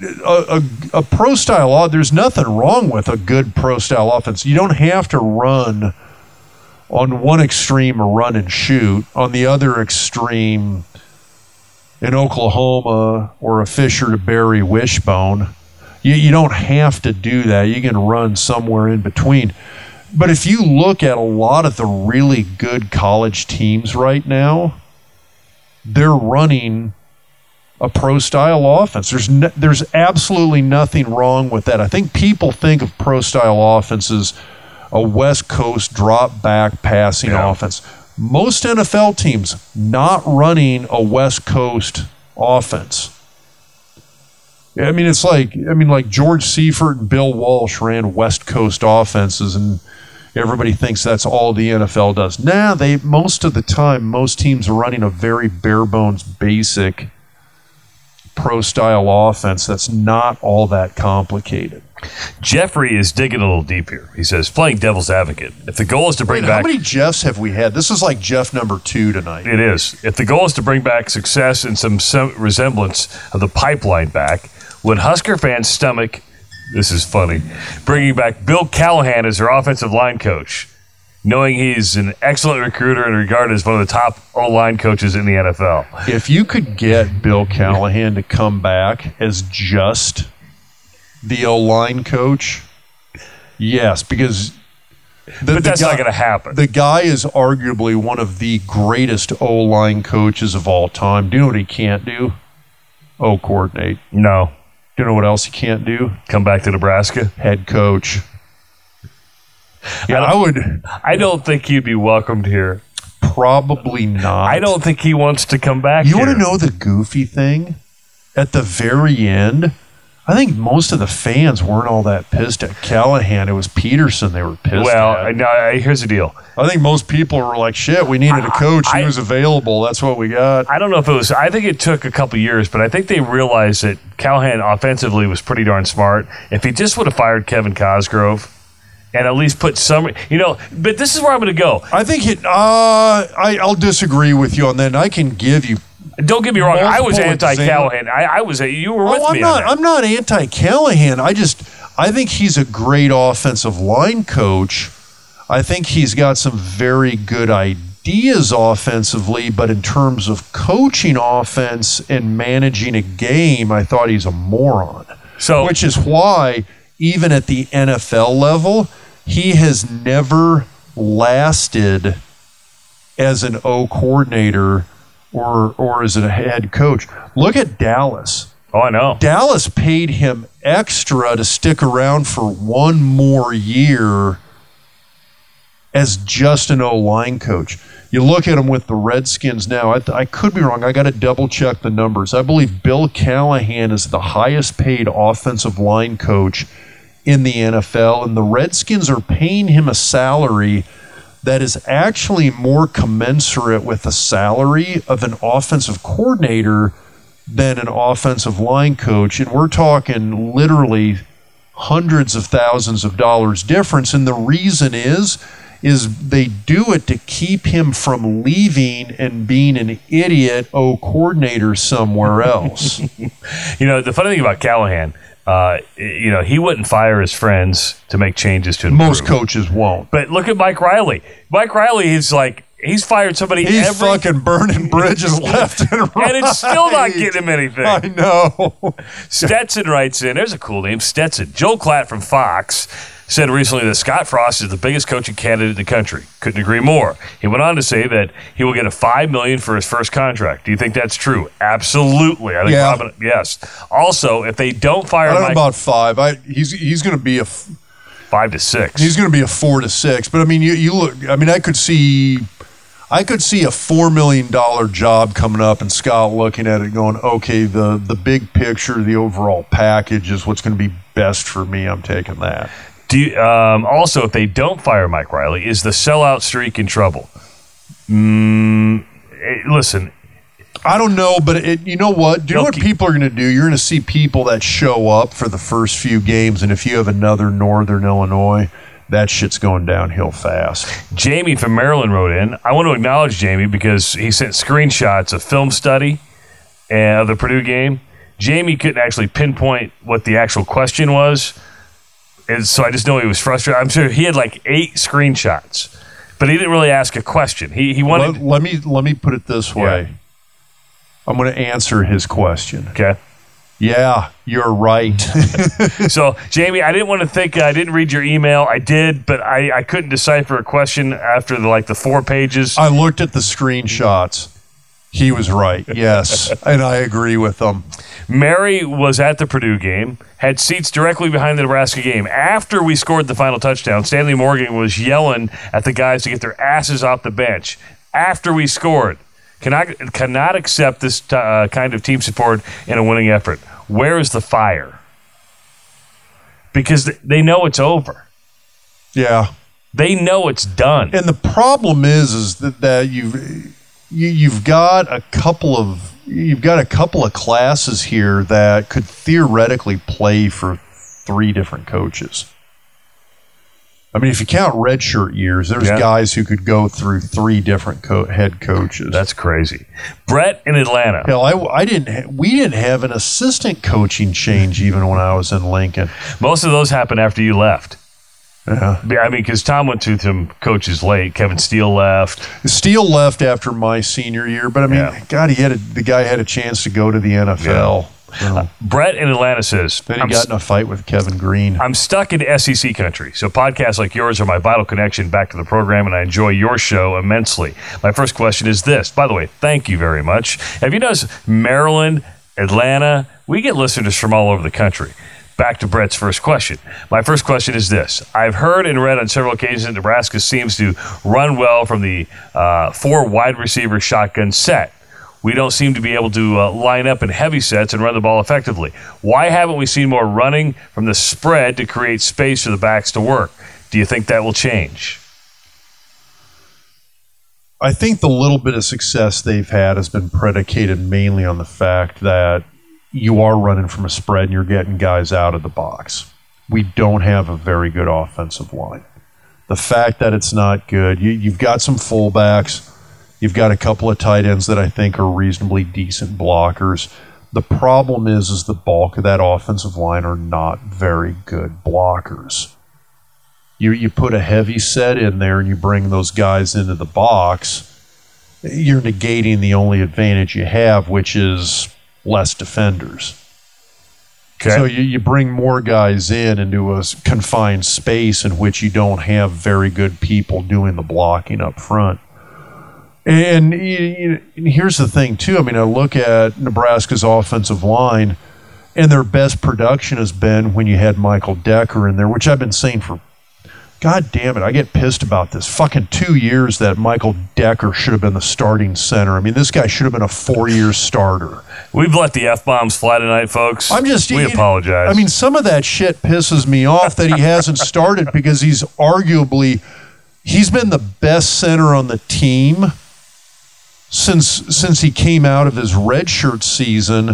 a pro-style. There's nothing wrong with a good pro-style offense. You don't have to run on one extreme a run and shoot, on the other extreme in Oklahoma or a Fisher to Berry wishbone. You don't have to do that. You can run somewhere in between. But if you look at a lot of the really good college teams right now, they're running a pro-style offense. There's absolutely nothing wrong with that. I think people think of pro-style offenses a West Coast drop-back passing offense. Most NFL teams not running a West Coast offense. I mean, like George Seifert and Bill Walsh ran West Coast offenses, and everybody thinks that's all the NFL does. Most of the time, most teams are running a very bare-bones, basic pro-style offense that's not all that complicated. Jeffrey is digging a little deep here. He says, playing devil's advocate, if the goal is to bring back... How many Jeffs have we had? This is like Jeff number 2 tonight. It is. If the goal is to bring back success and some resemblance of the pipeline back, would Husker fans stomach, this is funny, bringing back Bill Callahan as their offensive line coach, knowing he's an excellent recruiter and regarded as one of the top O-line coaches in the NFL? If you could get Bill Callahan to come back as just the O-line coach, yes, because But that's not going to happen. The guy is arguably one of the greatest O-line coaches of all time. Do you know what he can't do? O-coordinate. No. Do you know what else he can't do? Come back to Nebraska? Head coach. Yeah, I don't think he'd be welcomed here. Probably not. I don't think he wants to come back You here. want to know the goofy thing? At the very end, I think most of the fans weren't all that pissed at Callahan. It was Peterson they were pissed at. Well, here's the deal. I think most people were like, shit, we needed a coach. He was available. That's what we got. I don't know if it was – I think it took a couple years, but I think they realized that Callahan offensively was pretty darn smart. If he just would have fired Kevin Cosgrove and at least put some – but this is where I'm going to go. I think I'll disagree with you on that. And I can give you – don't get me wrong. I was multiple anti-Callahan. You were with me on that. I'm not anti-Callahan. I think he's a great offensive line coach. I think he's got some very good ideas offensively, but in terms of coaching offense and managing a game, I thought he's a moron. Which is why, even at the NFL level, he has never lasted as an O coordinator or as a head coach. Look at Dallas. Oh, I know. Dallas paid him extra to stick around for one more year as just an O-line coach. You look at him with the Redskins now. I could be wrong. I got to double-check the numbers. I believe Bill Callahan is the highest-paid offensive line coach in the NFL, and the Redskins are paying him a salary that is actually more commensurate with the salary of an offensive coordinator than an offensive line coach. And we're talking literally hundreds of thousands of dollars difference. And the reason is they do it to keep him from leaving and being an idiot coordinator somewhere else. The funny thing about Callahan, he wouldn't fire his friends to make changes to improve. Most coaches won't. But look at Mike Riley. Mike Riley is like, he's fired somebody He's fucking burning bridges left and right. And it's still not getting him anything. I know. Stetson writes in, there's a cool name, Stetson. Joe Klatt from Fox said recently that Scott Frost is the biggest coaching candidate in the country. Couldn't agree more. He went on to say that he will get a $5 million for his first contract. Do you think that's true? Absolutely. I think Robin, yes. Also, if they don't fire I don't Mike, know about 5. He's going to be a 5 to 6. He's going to be a 4 to 6. But I mean, you look. I mean, I could see a $4 million job coming up, and Scott looking at it, going, "Okay, the big picture, the overall package is what's going to be best for me. I'm taking that." Also, if they don't fire Mike Riley, is the sellout streak in trouble? Listen, I don't know, but you know what? Do you know what people are going to do? You're going to see people that show up for the first few games, and if you have another Northern Illinois, that shit's going downhill fast. Jamie from Maryland wrote in. I want to acknowledge Jamie because he sent screenshots of film study of the Purdue game. Jamie couldn't actually pinpoint what the actual question was. And so I just know he was frustrated. I'm sure he had like 8 screenshots, but he didn't really ask a question. He wanted. Let me put it this way. Yeah. I'm going to answer his question. Okay. Yeah, you're right. So, Jamie, I didn't want to think I didn't read your email. I did, but I couldn't decipher a question after the 4 pages. I looked at the screenshots. He was right, yes, and I agree with them. Mary was at the Purdue game, had seats directly behind the Nebraska game. After we scored the final touchdown, Stanley Morgan was yelling at the guys to get their asses off the bench. After we scored, cannot accept this kind of team support in a winning effort. Where is the fire? Because they know it's over. Yeah. They know it's done. And the problem is that you've got a couple of classes here that could theoretically play for 3 different coaches. I mean, if you count redshirt years, there's guys who could go through 3 different head coaches. That's crazy. Brett in Atlanta. Hell, we didn't have an assistant coaching change even when I was in Lincoln. Most of those happened after you left. Yeah. I mean, because Tom went to some coaches late. Kevin Steele left. Steele left after my senior year, but I mean, God, the guy had a chance to go to the NFL. Brett in Atlanta says, Then he got in a fight with Kevin Green. I'm stuck in SEC country, so podcasts like yours are my vital connection back to the program, and I enjoy your show immensely. My first question is this. By the way, thank you very much. Have you noticed Maryland, Atlanta, we get listeners from all over the country. Back to Brett's first question. My first question is this. I've heard and read on several occasions that Nebraska seems to run well from the 4 wide receiver shotgun set. We don't seem to be able to line up in heavy sets and run the ball effectively. Why haven't we seen more running from the spread to create space for the backs to work? Do you think that will change? I think the little bit of success they've had has been predicated mainly on the fact that you are running from a spread and you're getting guys out of the box. We don't have a very good offensive line. The fact that it's not good, you've got some fullbacks. You've got a couple of tight ends that I think are reasonably decent blockers. The problem is the bulk of that offensive line are not very good blockers. You put a heavy set in there and you bring those guys into the box, you're negating the only advantage you have, which is less defenders. Okay. So you bring more guys into a confined space in which you don't have very good people doing the blocking up front. And here's the thing, too. I mean, I look at Nebraska's offensive line, and their best production has been when you had Michael Decker in there, which I've been saying for, God damn it, I get pissed about this. Fucking 2 years that Michael Decker should have been the starting center. I mean, this guy should have been a 4-year starter. We've let the F-bombs fly tonight, folks. We apologize. I mean, some of that shit pisses me off that he hasn't started because he's been the best center on the team since he came out of his redshirt season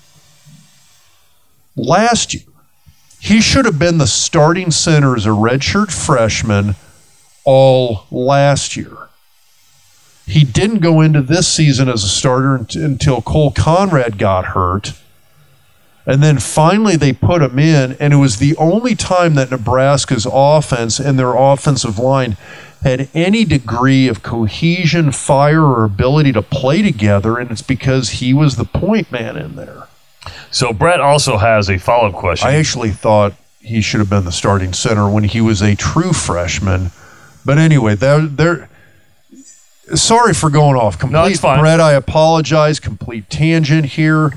last year. He should have been the starting center as a redshirt freshman all last year. He didn't go into this season as a starter until Cole Conrad got hurt. And then finally they put him in, and it was the only time that Nebraska's offense and their offensive line had any degree of cohesion, fire, or ability to play together, and it's because he was the point man in there. So Brett also has a follow-up question. I actually thought he should have been the starting center when he was a true freshman. But anyway, sorry for going off. No, it's fine. Brett, I apologize. Complete tangent here.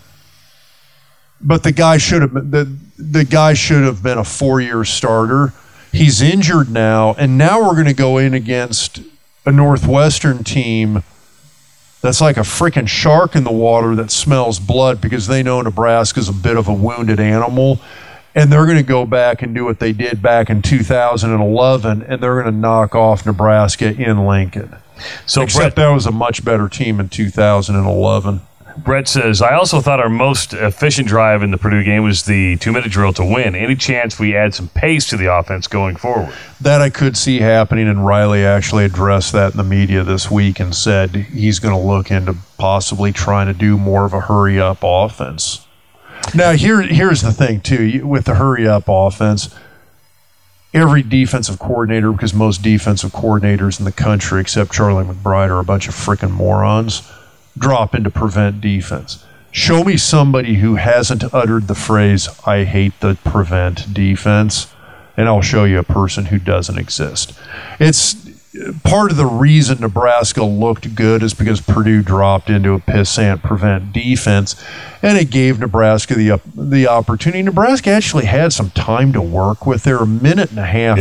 But the guy should have been the guy should have been a 4-year starter. He's injured now, and now we're going to go in against a Northwestern team that's like a freaking shark in the water that smells blood because they know Nebraska's a bit of a wounded animal, and they're going to go back and do what they did back in 2011, and they're going to knock off Nebraska in Lincoln. So Except that was a much better team in 2011. Brett says, I also thought our most efficient drive in the Purdue game was the 2-minute drill to win. Any chance we add some pace to the offense going forward? That I could see happening, and Riley actually addressed that in the media this week and said he's going to look into possibly trying to do more of a hurry-up offense. Now, here's the thing, too. With the hurry-up offense, every defensive coordinator, because most defensive coordinators in the country except Charlie McBride are a bunch of freaking morons, drop into prevent defense. Show me somebody who hasn't uttered the phrase, I hate the prevent defense, and I'll show you a person who doesn't exist. It's part of the reason Nebraska looked good is because Purdue dropped into a pissant prevent defense, and it gave Nebraska the opportunity. Nebraska actually had some time to work with there. A minute and a half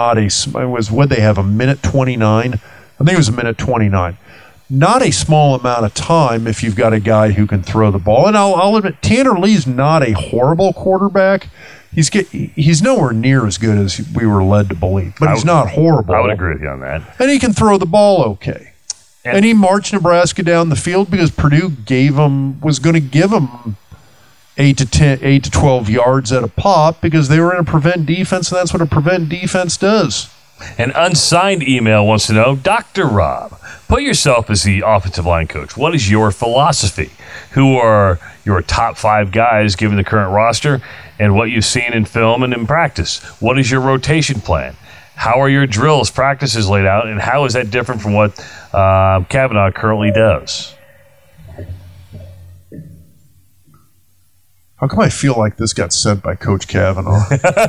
would they have a minute 29? I think it was a minute 29. Not a small amount of time if you've got a guy who can throw the ball. And I'll admit, Tanner Lee's not a horrible quarterback. He's nowhere near as good as we were led to believe, but he's not horrible. I would agree with you on that. And he can throw the ball okay. And he marched Nebraska down the field because Purdue was going to give him 8 to 12 yards at a pop because they were in a prevent defense, and that's what a prevent defense does. An unsigned email wants to know, Dr. Rob, put yourself as the offensive line coach. What is your philosophy? Who are your top 5 guys given the current roster and what you've seen in film and in practice? What is your rotation plan? How are your drills, practices laid out, and how is that different from what Kavanaugh currently does? How come I feel like this got sent by Coach Kavanaugh?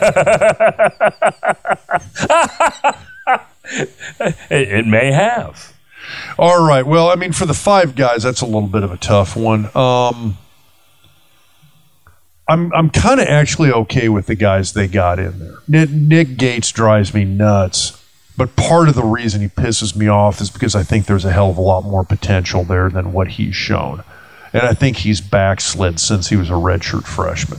It may have. All right. Well, I mean, for the 5 guys, that's a little bit of a tough one. I'm kind of actually okay with the guys they got in there. Nick Gates drives me nuts, but part of the reason he pisses me off is because I think there's a hell of a lot more potential there than what he's shown. And I think he's backslid since he was a redshirt freshman.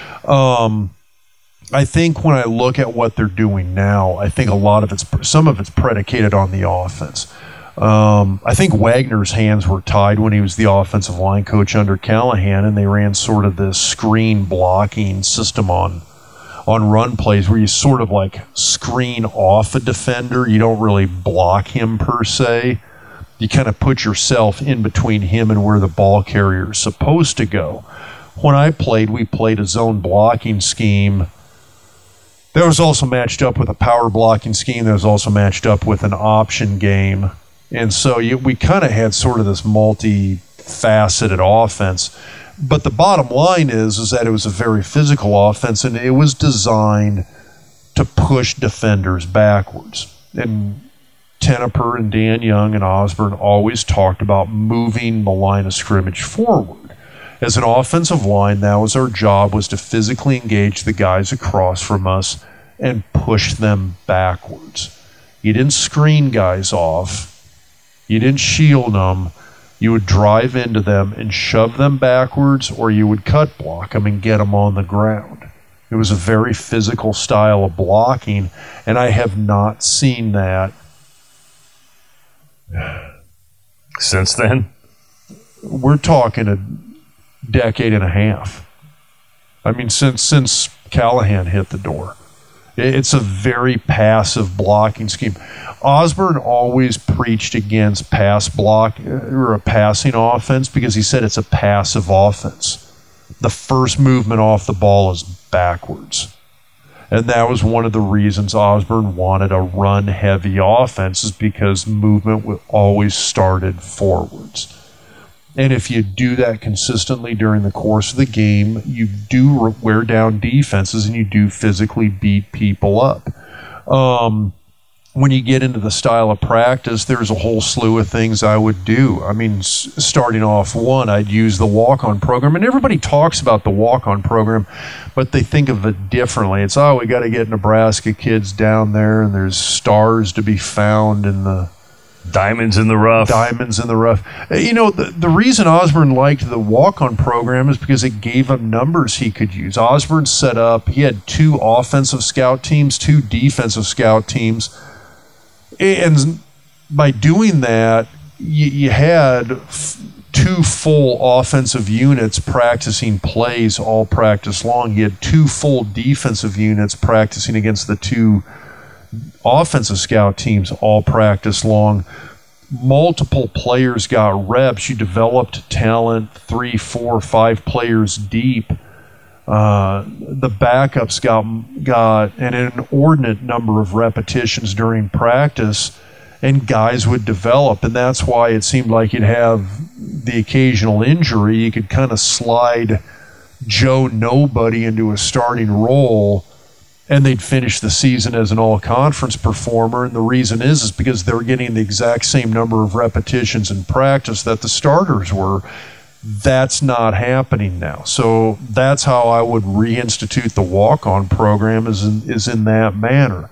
I think when I look at what they're doing now, I think some of it's predicated on the offense. I think Wagner's hands were tied when he was the offensive line coach under Callahan, and they ran sort of this screen blocking system on run plays where you sort of like screen off a defender. You don't really block him per se. You kind of put yourself in between him and where the ball carrier is supposed to go. When we played a zone blocking scheme that was also matched up with a power blocking scheme that was also matched up with an option game. And so we kind of had sort of this multi-faceted offense. But the bottom line is that it was a very physical offense, and it was designed to push defenders backwards. And Tenneper and Dan Young and Osborne always talked about moving the line of scrimmage forward. As an offensive line, that was our job, was to physically engage the guys across from us and push them backwards. You didn't screen guys off. You didn't shield them. You would drive into them and shove them backwards, or you would cut block them and get them on the ground. It was a very physical style of blocking, and I have not seen that since then. We're talking a decade and a half. I mean, since Callahan hit the door. It's a very passive blocking scheme. Osborne always preached against pass block or a passing offense because he said it's a passive offense. The first movement off the ball is backwards. And that was one of the reasons Osborne wanted a run-heavy offense, is because movement always started forwards. And if you do that consistently during the course of the game, you do wear down defenses and you do physically beat people up. When you get into the style of practice, there's a whole slew of things I would do. I mean, starting off I'd use the walk-on program. And everybody talks about the walk-on program, but they think of it differently. It's, we got to get Nebraska kids down there, and there's stars to be found in the diamonds in the rough. You know, the reason Osborne liked the walk-on program is because it gave him numbers he could use. Osborne set up, he had 2 offensive scout teams, 2 defensive scout teams. And by doing that, you had 2 full offensive units practicing plays all practice long. You had 2 full defensive units practicing against the 2 offensive scout teams all practice long. Multiple players got reps. You developed talent 3, 4, 5 players deep. The backups got an inordinate number of repetitions during practice, and guys would develop. And that's why it seemed like you'd have the occasional injury. You could kind of slide Joe Nobody into a starting role, and they'd finish the season as an all-conference performer. And the reason is because they're getting the exact same number of repetitions in practice that the starters were. That's not happening now. So that's how I would reinstitute the walk-on program, is in that manner.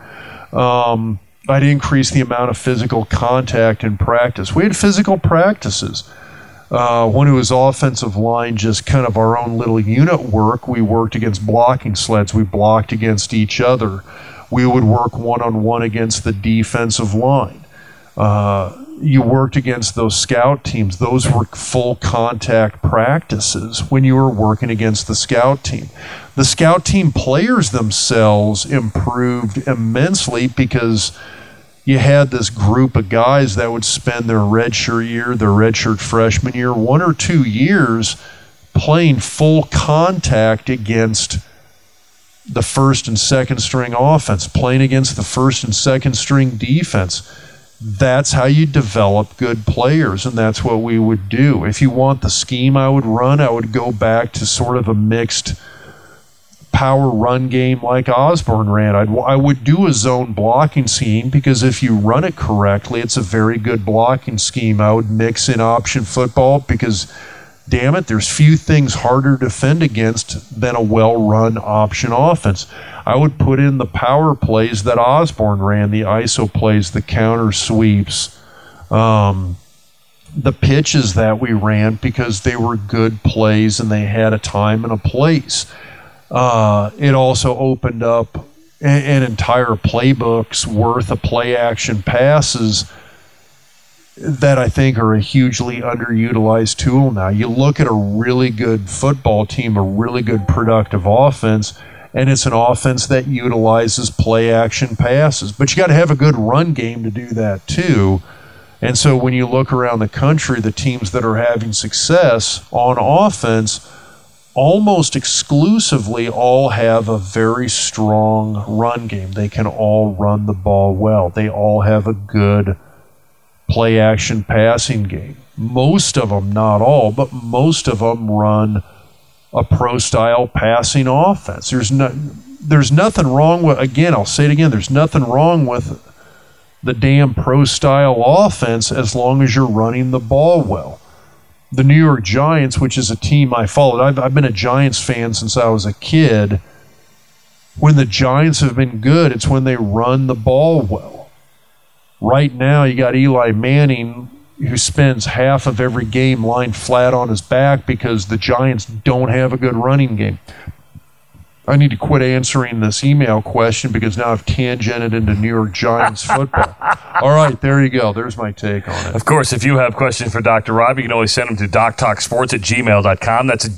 I'd increase the amount of physical contact in practice. We had physical practices. When it was offensive line, just kind of our own little unit work, we worked against blocking sleds. We blocked against each other. We would work one-on-one against the defensive line. You worked against those scout teams. Those were full contact practices when you were working against the scout team. The scout team players themselves improved immensely because you had this group of guys that would spend their redshirt year, their redshirt freshman year, 1 or 2 years playing full contact against the first and second string offense, playing against the first and second string defense. That's how you develop good players, and that's what we would do. If you want the scheme I would run, I would go back to sort of a mixed power run game like Osborne ran. I would do a zone blocking scheme because if you run it correctly, it's a very good blocking scheme. I would mix in option football because, damn it, there's few things harder to defend against than a well-run option offense. I would put in the power plays that Osborne ran, the ISO plays, the counter sweeps, the pitches that we ran because they were good plays and they had a time and a place. It also opened up an entire playbook's worth of play-action passes that I think are a hugely underutilized tool now. You look at a really good football team, a really good productive offense, and it's an offense that utilizes play-action passes. But you got to have a good run game to do that too. And so when you look around the country, the teams that are having success on offense almost exclusively all have a very strong run game. They can all run the ball well. They all have a good play-action passing game. Most of them, not all, but most of them run a pro-style passing offense. There's nothing wrong with, again, I'll say it again, there's nothing wrong with the damn pro-style offense as long as you're running the ball well. The New York Giants, which is a team I followed, I've been a Giants fan since I was a kid. When the Giants have been good, it's when they run the ball well. Right now, you got Eli Manning, who spends half of every game lying flat on his back because the Giants don't have a good running game. I need to quit answering this email question because now I've tangented into New York Giants football. All right, there you go. There's my take on it. Of course, if you have questions for Dr. Rob, you can always send them to doctalksports@gmail.com. That's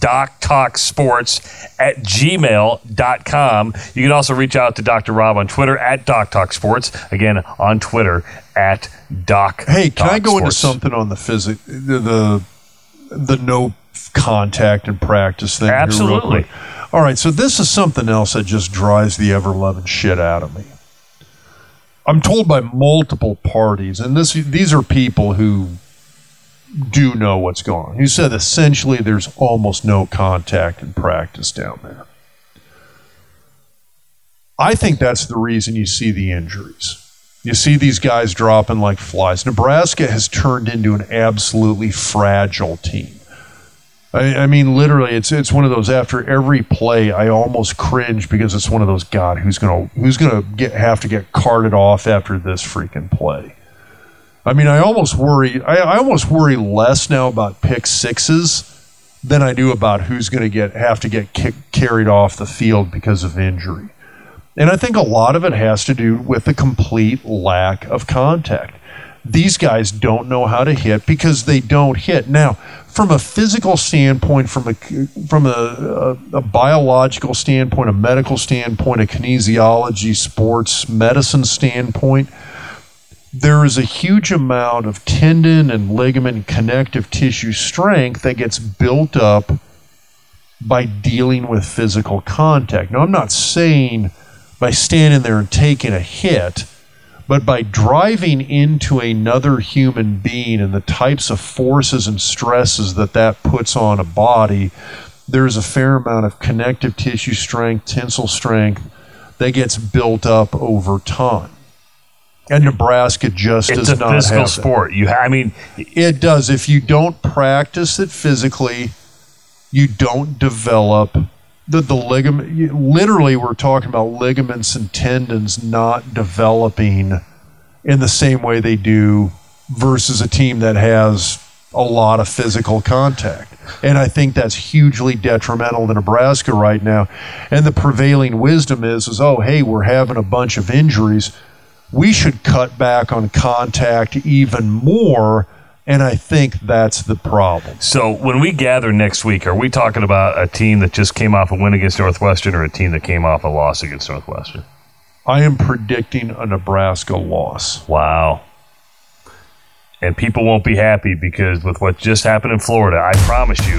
doctalksports@gmail.com. You can also reach out to Dr. Rob on Twitter @DocTalkSports. Again, on Twitter @Doc. Hey, can I go into something on the no contact and practice thing? Absolutely. Here real quick? All right, so this is something else that just drives the ever-loving shit out of me. I'm told by multiple parties, and these are people who do know what's going on, who said essentially there's almost no contact in practice down there. I think that's the reason you see the injuries. You see these guys dropping like flies. Nebraska has turned into an absolutely fragile team. I mean, literally, it's one of those. After every play, I almost cringe because it's one of those. God, who's gonna have to get carted off after this freaking play? I mean, I almost worry. I almost worry less now about pick sixes than I do about who's going to have to get carried off the field because of injury. And I think a lot of it has to do with the complete lack of contact. These guys don't know how to hit because they don't hit. Now, from a physical standpoint, from a biological standpoint, a medical standpoint, a kinesiology, sports medicine standpoint, there is a huge amount of tendon and ligament and connective tissue strength that gets built up by dealing with physical contact. Now, I'm not saying by standing there and taking a hit, but by driving into another human being and the types of forces and stresses that puts on a body, there's a fair amount of connective tissue strength, tensile strength that gets built up over time. And Nebraska just does not have that. It's a physical sport. It does. If you don't practice it physically, you don't develop the ligament. Literally, we're talking about ligaments and tendons not developing in the same way they do versus a team that has a lot of physical contact. And I think that's hugely detrimental to Nebraska right now. And the prevailing wisdom is oh, hey, we're having a bunch of injuries. We should cut back on contact even more, and I think that's the problem. So when we gather next week, are we talking about a team that just came off a win against Northwestern or a team that came off a loss against Northwestern? I am predicting a Nebraska loss. Wow. And people won't be happy because with what just happened in Florida, I promise you,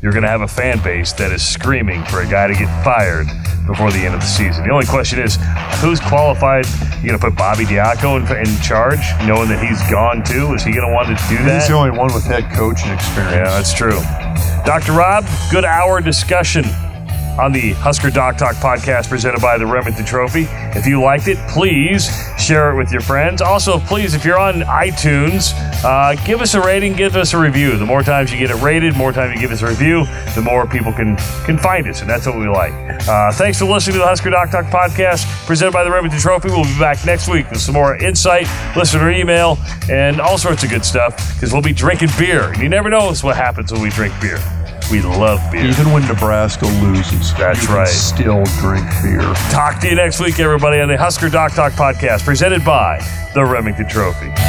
you're going to have a fan base that is screaming for a guy to get fired before the end of the season. The only question is, who's qualified? You going to put Bobby Diaco in charge, knowing that he's gone too? Is he going to want to do that? He's the only one with head coaching experience. Yeah, that's true. Dr. Rob, good hour discussion on the Husker Doc Talk podcast presented by the Remington Trophy. If you liked it, please share it with your friends. Also, please, if you're on iTunes, give us a rating, give us a review. The more times you get it rated, the more times you give us a review, the more people can find us, and that's what we like. Thanks for listening to the Husker Doc Talk podcast presented by the Remington Trophy. We'll be back next week with some more insight, listener email, and all sorts of good stuff, because we'll be drinking beer. And you never know what happens when we drink beer. We love beer. Even when Nebraska loses, that's you can right. Still drink beer. Talk to you next week, everybody, on the Husker Doc Talk podcast presented by the Remington Trophy.